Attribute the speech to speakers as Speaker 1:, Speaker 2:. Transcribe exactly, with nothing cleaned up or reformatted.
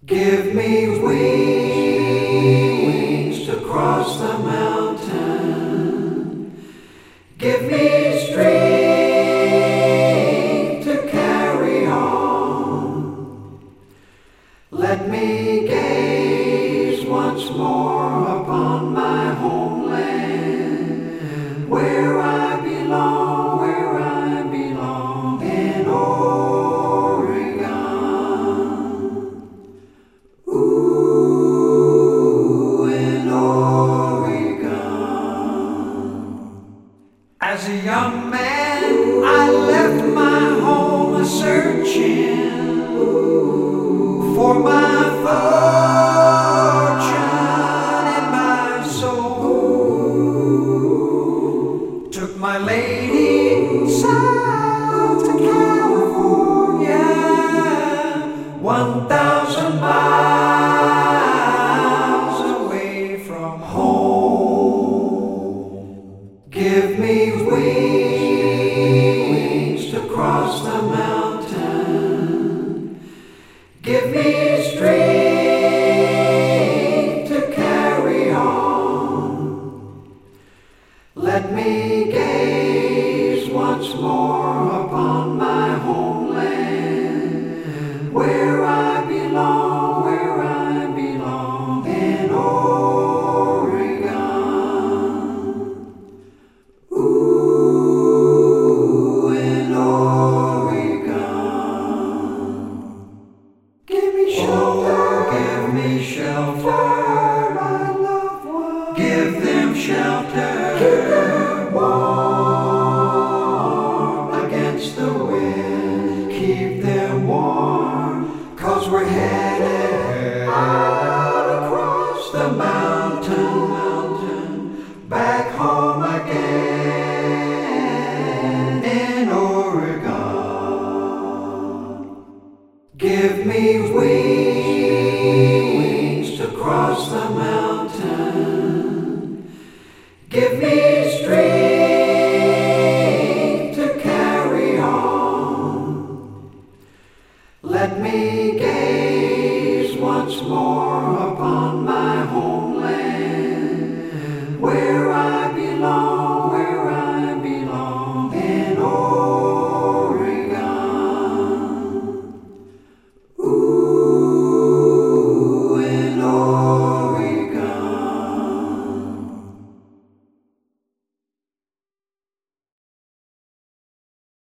Speaker 1: Give me wings to cross the mountain. Give me strength to carry on. Let me gaze once more upon my homeland, where I belong, where I belong, in Oregon. Ooh, in Oregon. As a young man, I left my home searching for my fortune and my soul. Took my lady south to California, one thousand miles away from home. Give me wings to cross the mountain. Give me strength to carry on. Let me gaze once more upon my homeland, where I belong, where I belong, in Oregon. Ooh, in Oregon. Give me shelter, give me shelter, my loved ones. Give them shelter, keep them warm against the wind. Keep them warm, 'cause we're headed